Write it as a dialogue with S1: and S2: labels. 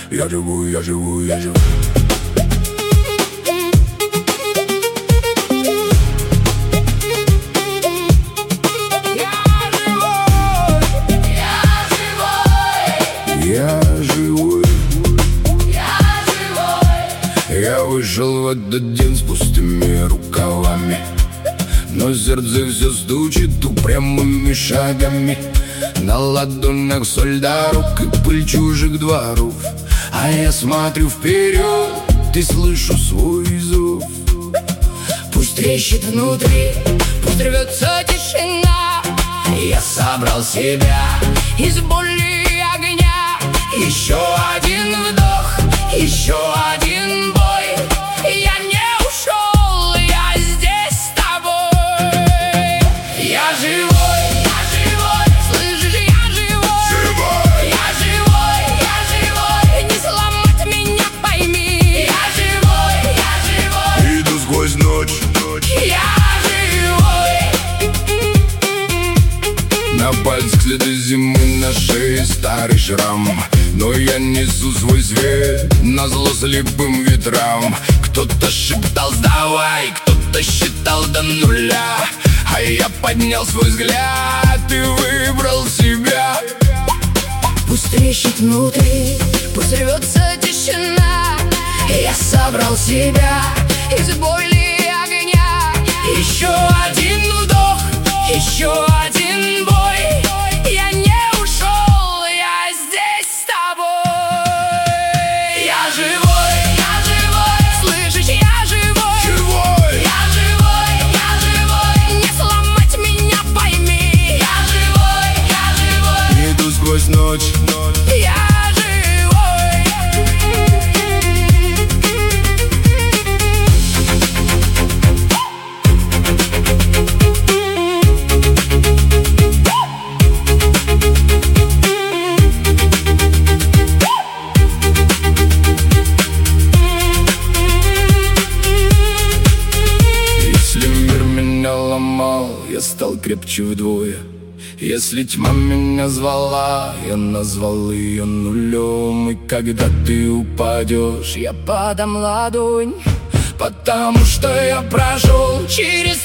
S1: Я живу, я живу, я живу. Я живой, я вышел в этот день с пустыми рукавами, но сердце все стучит упрямыми шагами. На ладонях соль дорог и пыль чужих дворов, а я смотрю вперед и слышу свой зов. Пусть трещит внутри, пусть рвется тишина. Я собрал себя из боли и огня. Еще один вдох, еще один бой. Я не ушел, я здесь с тобой. Я живой, слышишь, я живой. Я живой, не сломать меня, пойми. Я живой,
S2: иду сквозь ночь.
S1: Я живой. На пальцах следы зимы, на шее старый шрам, но я несу свой свет назло слепым ветрам. Кто-то шептал «сдавай», кто-то считал до нуля, а я поднял свой взгляд и выбрал себя. Пусть трещит внутри, пусть рвется тишина. Я собрал себя из боли и огня. Еще один вдох, еще один бой. Я не ушел, я здесь с тобой. Я живой, слышишь, я живой. Я живой, не сломать меня, пойми. Я живой,
S2: Иду сквозь ночь.
S1: я я стал крепче вдвое. Если тьма меня звала, я назвал ее нулем. И когда ты упадешь, я подам ладонь, потому что я прошел через